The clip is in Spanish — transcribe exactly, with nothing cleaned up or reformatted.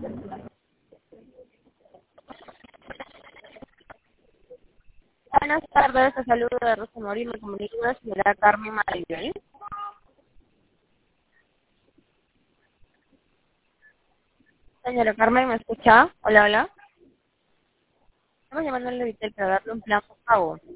Buenas tardes, te saludo de Rosa Morín, me comunico con la señora Carmen Maribel. Señora Carmen, ¿me escucha? Hola, hola. Estamos llamándole a Vitel para darle un plan por favor.